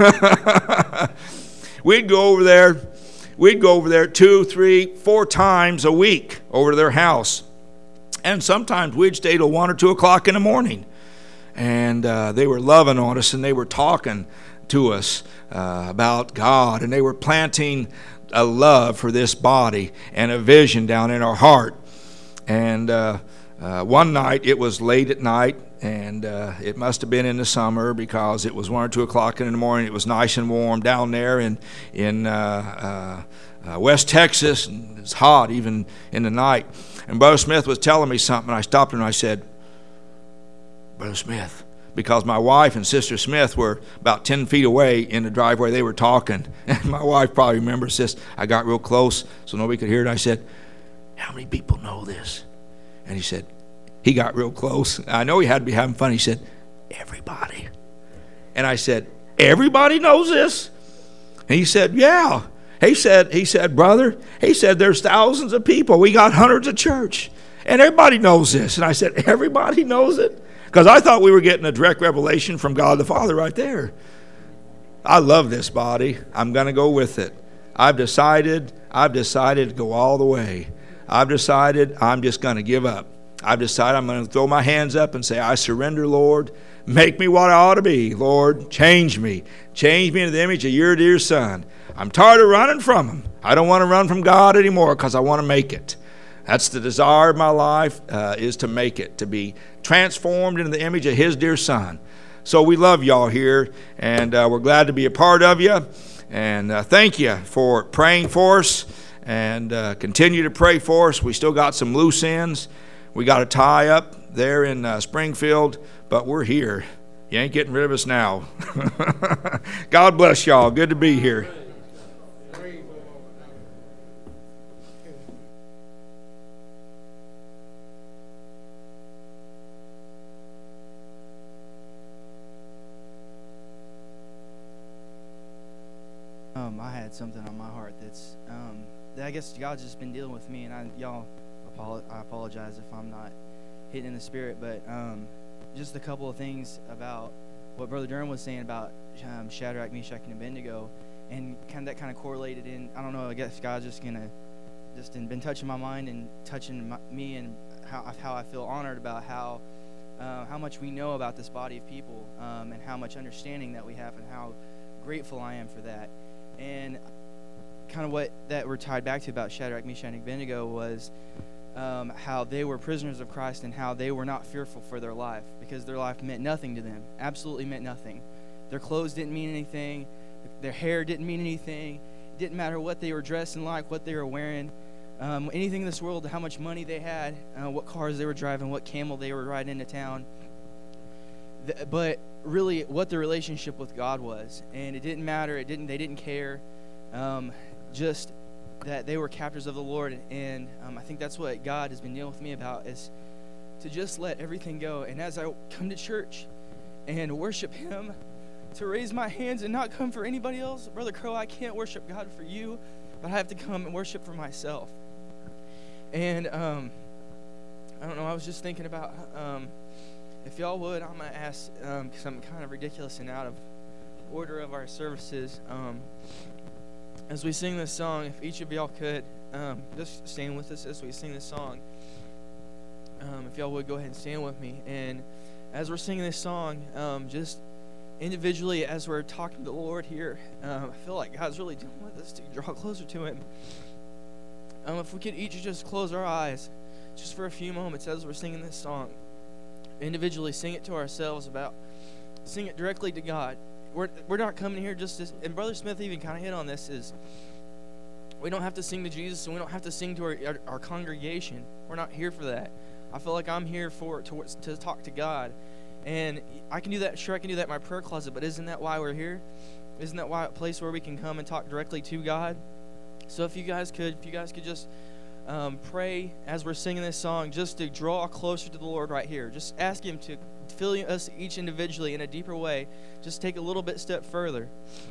We'd go over there. We'd go over there two, three, four times a week over to their house. And sometimes we'd stay till one or two o'clock in the morning. And uh, they were loving on us, and they were talking to us uh, about God, and they were planting a love for this body and a vision down in our heart. And uh, uh, one night, it was late at night, and uh, it must have been in the summer because it was one or two o'clock in the morning. It was nice and warm down there in in uh, uh, uh, West Texas, and it's hot even in the night. And Brother Smith was telling me something. I stopped him and I said, Brother Smith, because my wife and Sister Smith were about ten feet away in the driveway. They were talking. And my wife probably remembers this. I got real close so nobody could hear it. I said, how many people know this? And he said, he got real close. I know he had to be having fun. He said, everybody. And I said, everybody knows this? And he said, yeah. He said, he said, brother, he said, there's thousands of people. We got hundreds of church. And everybody knows this. And I said, everybody knows it? Because I thought we were getting a direct revelation from God the Father right there. I love this body. I'm going to go with it. I've decided, I've decided to go all the way. I've decided I'm just going to give up. I've decided I'm going to throw my hands up and say, I surrender, Lord. Make me what I ought to be, Lord. Change me. Change me into the image of your dear Son. I'm tired of running from him. I don't want to run from God anymore because I want to make it. That's the desire of my life, uh, is to make it, to be transformed into the image of his dear Son. So we love y'all here, and uh, we're glad to be a part of you. And uh, thank you for praying for us, and uh, continue to pray for us. We still got some loose ends. We got to tie up there in uh, Springfield, but we're here. You ain't getting rid of us now. God bless y'all. Good to be here. Um, I had something on my heart that's, um, that I guess God's just been dealing with me, and I, y'all, apolo- I apologize if I'm not hitting in the spirit, but um, just a couple of things about what Brother Durham was saying about um, Shadrach, Meshach, and Abednego, and kind of that kind of correlated in, I don't know, I guess God's just going to, just been touching my mind and touching my, me and how, how I feel honored about how, uh, how much we know about this body of people, um, and how much understanding that we have, and how grateful I am for that. And kind of what that we're tied back to about Shadrach, Meshach, and Abednego was um, how they were prisoners of Christ, and how they were not fearful for their life because their life meant nothing to them, absolutely meant nothing. their clothes didn't mean anything. Their hair didn't mean anything. It didn't matter what they were dressing like, what they were wearing, um, anything in this world, how much money they had, uh, what cars they were driving, what camel they were riding into town. The, but really, what their relationship with God was, and it didn't matter. It didn't. They didn't care. Um, just that they were captors of the Lord, and um, I think that's what God has been dealing with me about, is to just let everything go. And as I come to church and worship Him, to raise my hands and not come for anybody else. Brother Crow, I can't worship God for you, but I have to come and worship for myself. And um, I don't know, I was just thinking about, um, if y'all would, I'm going to ask, um, because I'm kind of ridiculous and out of order of our services. Um, as we sing this song, if each of y'all could um, just stand with us as we sing this song. Um, if y'all would go ahead and stand with me. And as we're singing this song, um, just individually, as we're talking to the Lord here, um, I feel like God's really dealing with us to draw closer to Him. Um, if we could each just close our eyes just for a few moments as we're singing this song. Individually, sing it to ourselves, about sing it directly to God. We're, we're not coming here just to, and Brother Smith even kind of hit on this, is we don't have to sing to Jesus, and we don't have to sing to our, our, our congregation. We're not here for that. I feel like I'm here for to, to talk to God. And I can do that, sure, I can do that in my prayer closet, but isn't that why we're here? Isn't that why a place where we can come and talk directly to God? So if you guys could, if you guys could just um, pray as we're singing this song, just to draw closer to the Lord right here. Just ask Him to fill us each individually in a deeper way. Just take a little bit step further.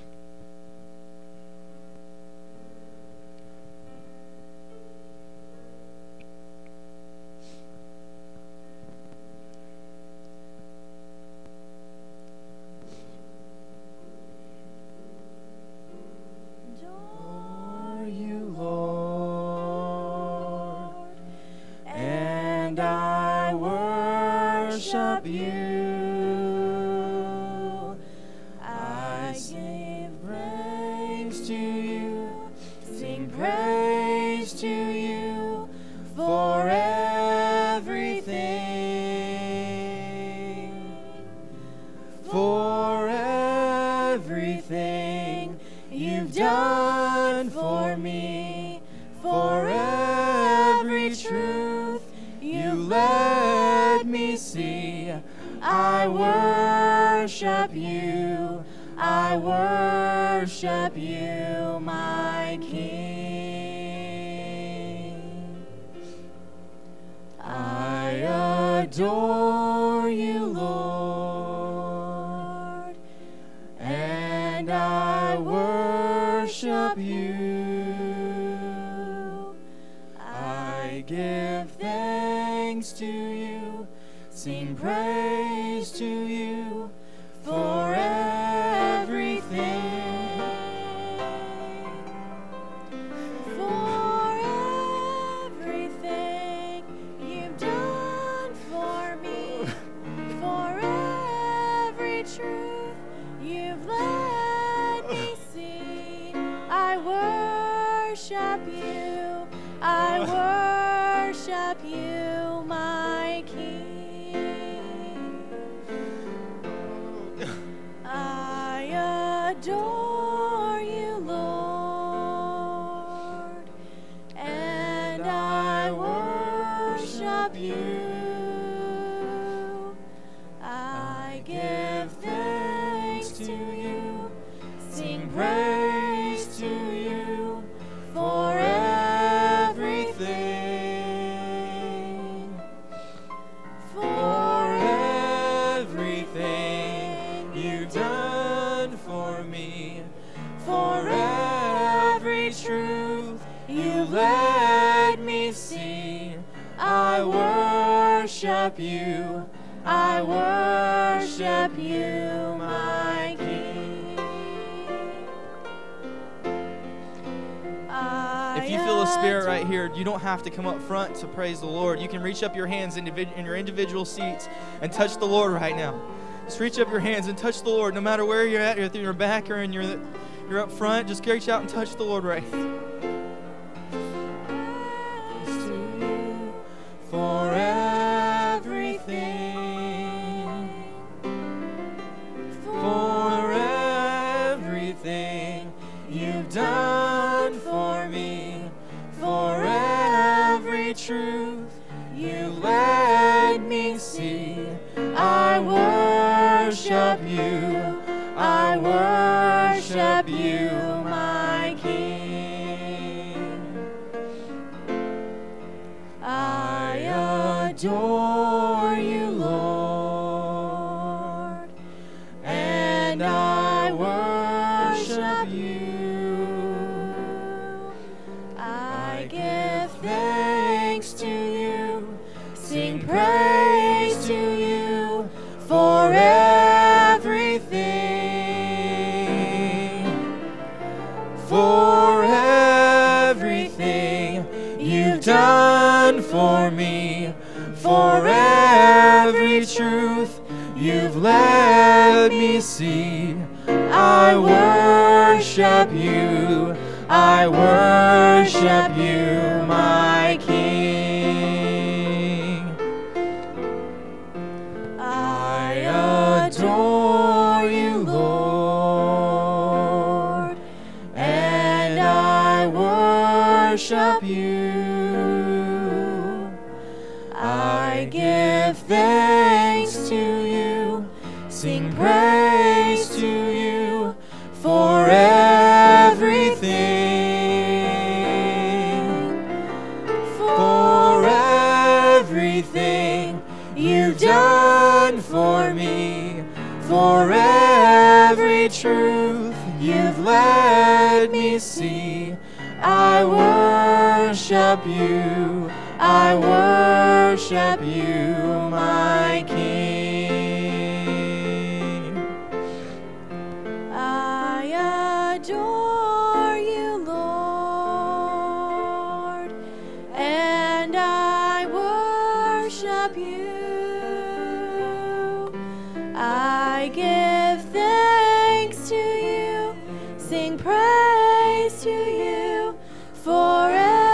You don't have to come up front to praise the Lord. You can reach up your hands in your individual seats and touch the Lord right now. Just reach up your hands and touch the Lord, no matter where you're at, if you're in your back or in your, you're up front. Just reach out and touch the Lord right now. For everything, for worship you, my King. I adore you, Lord, and I worship you. I give thanks to you, sing praise to you for everything, for everything you've done for me, for every truth you've let me see. I worship you, I worship you, my King. I adore you, Lord, and I worship you. I give thanks to you, sing praise to you for everything, for everything you've done for me, for every truth you've let me see. I worship you, I worship you, my King. I adore you, Lord, and I worship you. I give thanks to you, sing praise to you for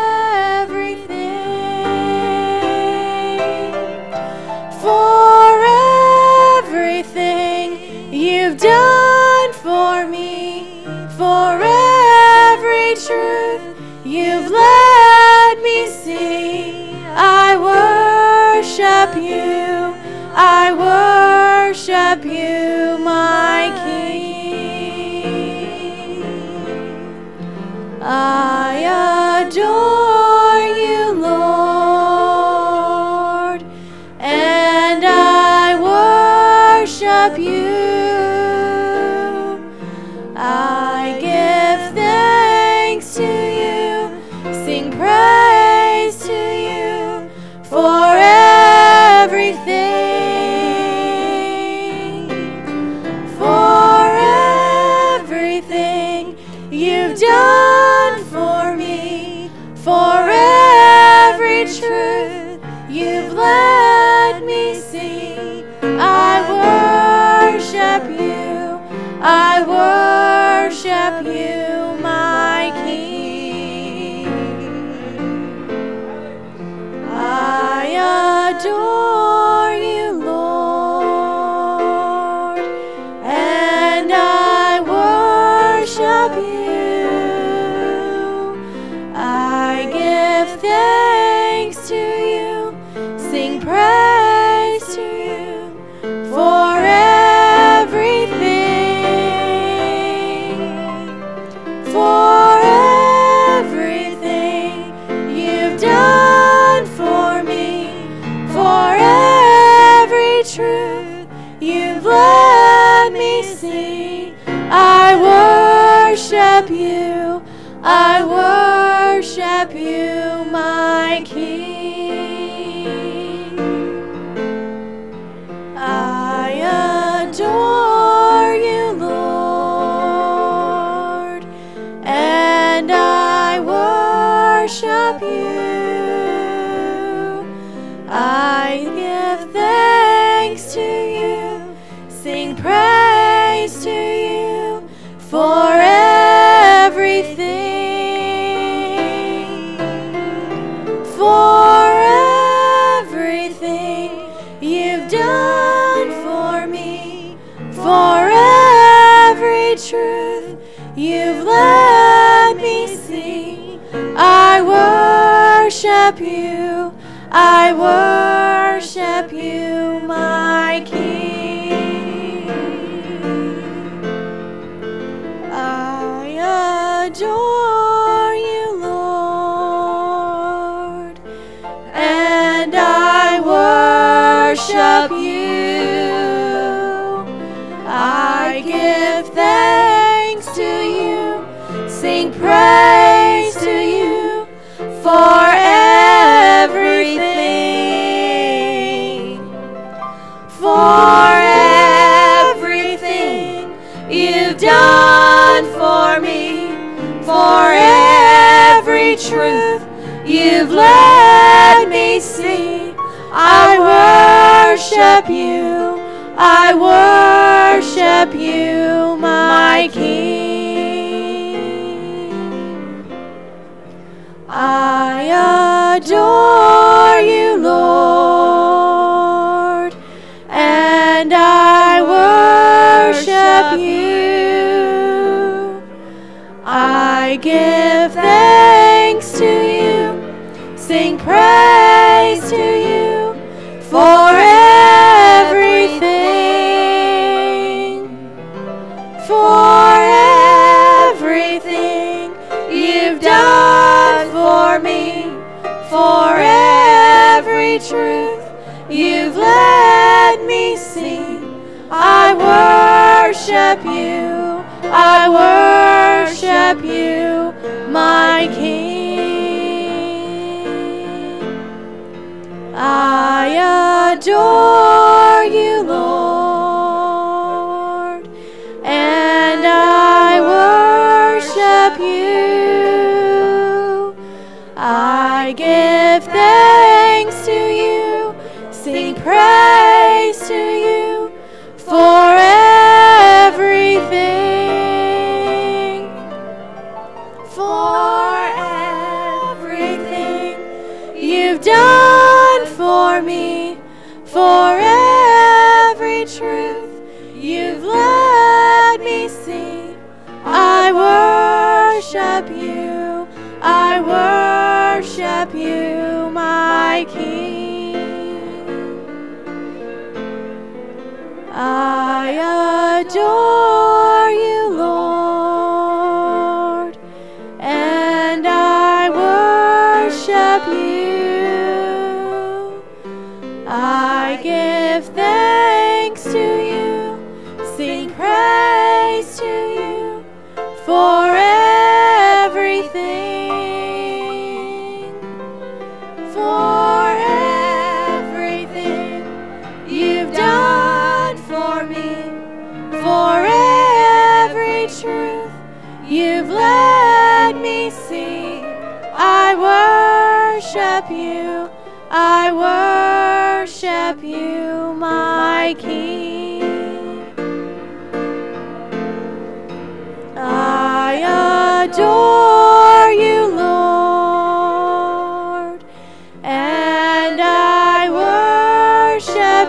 everything, for everything you've done for me, for every truth you've let me see. I worship you, I worship you, my King. I adore you, Lord, and I worship you. I give thanks to you, sing praise to you for everything, for everything you've done for me, for every truth you've let me see. I worship you, I worship you, my King. I adore you, Lord, and I worship you. I give thanks to you, sing praise to you for everything, for everything you've done for me, for every truth you've let me see. I worship you, I worship you, my King. I adore you, Lord, and I worship you. I give thanks to you, sing praise to you for everything, for everything you've done for me, for every truth you've let me see. I worship you, I worship you, my King. adore you, Lord, and I worship you. I give thanks to you, sing praise to you for everything, for everything you've done for me, for every truth you've let me see. I worship you, I worship you, my King. I adore you, Lord, and I worship you. I give thanks to you, sing praise to you for everything, for everything you've done for me, for every truth you've let me see. I worship you, I worship you, my King. I adore you, Lord, and I worship you. I give thanks to you, sing praise to you for everything, for everything you've done for me, for every truth you've let me see. I worship you, I worship you, my King. I adore you, Lord, and I worship you. I give thanks to you, sing praise to you for everything, for everything you've done for me, for every truth you've let me see. I worship you, I worship you, my King. I adore you, Lord, and I worship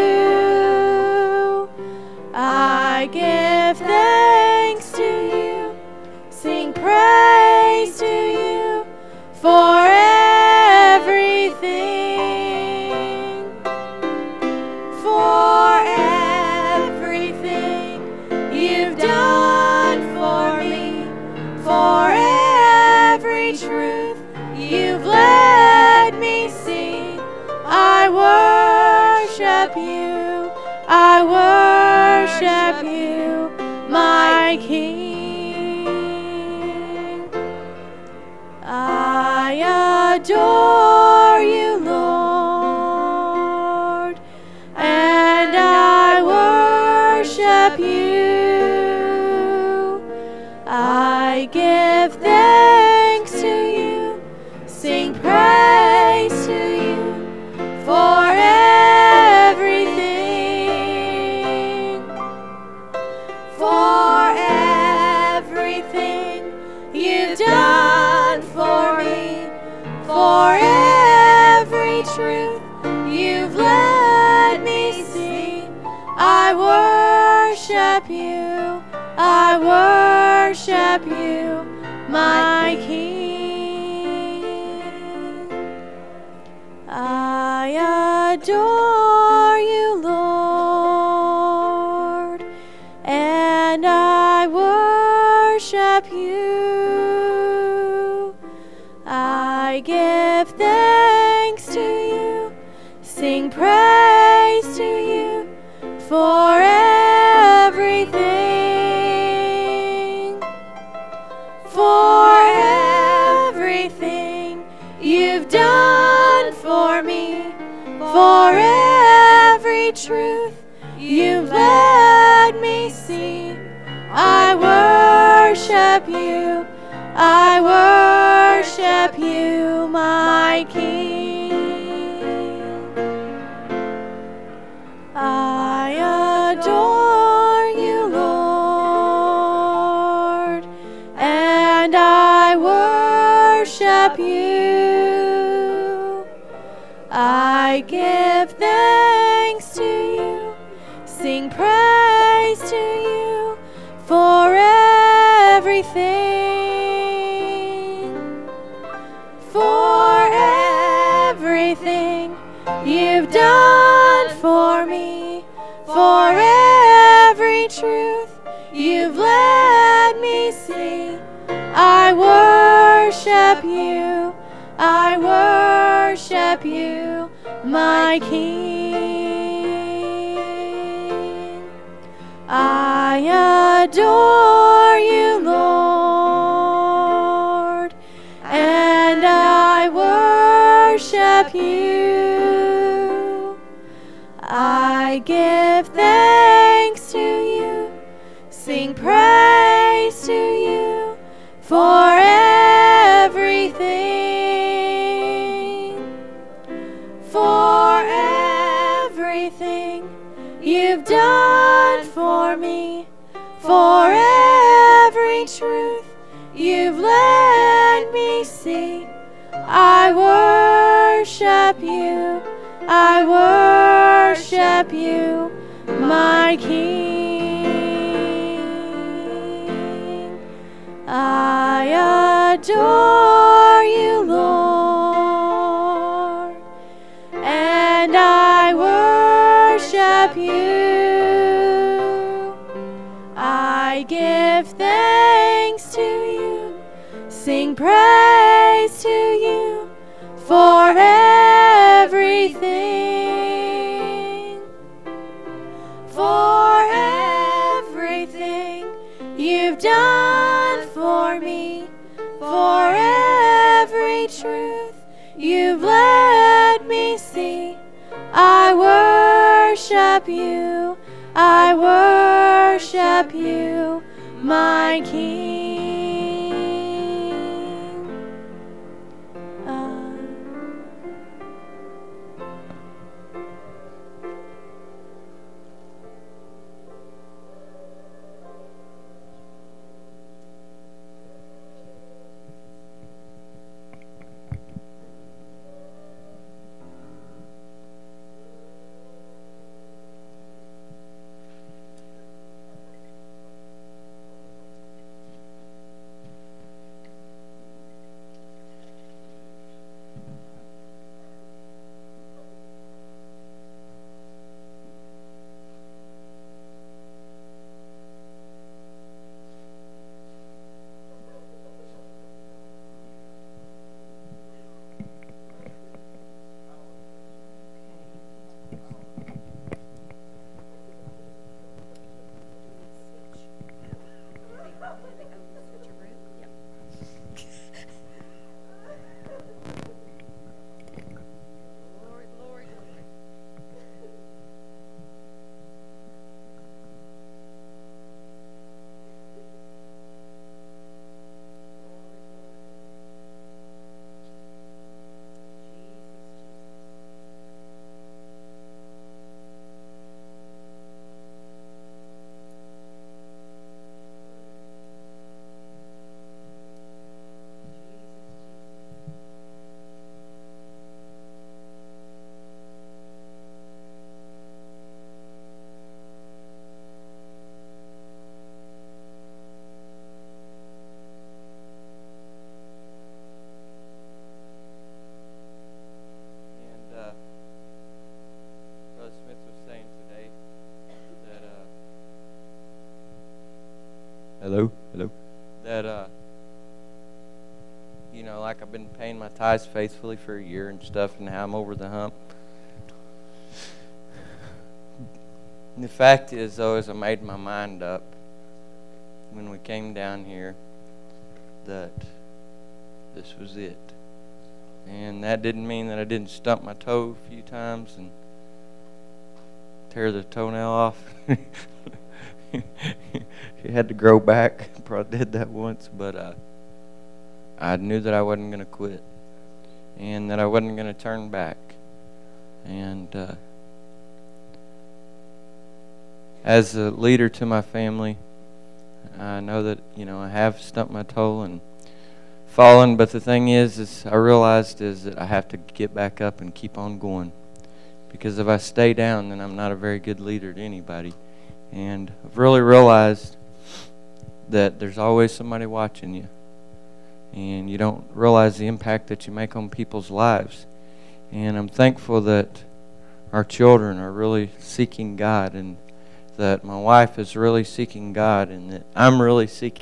you. I give thanks to you, sing praise to you for everything, for everything you've done for me, for every truth you've let me see. I worship you, I worship you, my King. I adore you, Lord, and I worship you. I give thanks to you, sing praise to you for everything, for everything you've done for me, for every truth you've let me see. I worship you, I worship you, my King. I adore you, Lord, and I worship you. for everything, for everything you've done for me, for every truth you've let me see. I worship you, I worship you, my King. I adore you, Lord, and I worship you. I give thanks to you, sing praise to you for everything, for everything you've done for me, for every truth you've let me see. I worship you, I worship you, my King. I adore you, Lord, and I worship you. I give thanks to you, sing praise to you for everything, for everything you've done for me, for every truth you've let me see. I worship you, I worship you, my King. I adore you, Lord, and I worship you. I give thanks to you, sing praise to you for everything, for everything you've done for me, for every truth you've let me see. I worship you, I worship you, my King. Uh, Hello, hello. That, uh, you know, like I've been paying my tithes faithfully for a year and stuff, and now I'm over the hump. The fact is, though, is I made my mind up when we came down here that this was it. And that didn't mean that I didn't stump my toe a few times and tear the toenail off. It had to grow back. Probably did that once, but uh, I knew that I wasn't going to quit and that I wasn't going to turn back. And uh, as a leader to my family, I know that, you know, I have stumped my toe and fallen, but the thing is, is I realized is that I have to get back up and keep on going. Because if I stay down, then I'm not a very good leader to anybody. And I've really realized that there's always somebody watching you. And you don't realize the impact that you make on people's lives. And I'm thankful that our children are really seeking God, and that my wife is really seeking God, and that I'm really seeking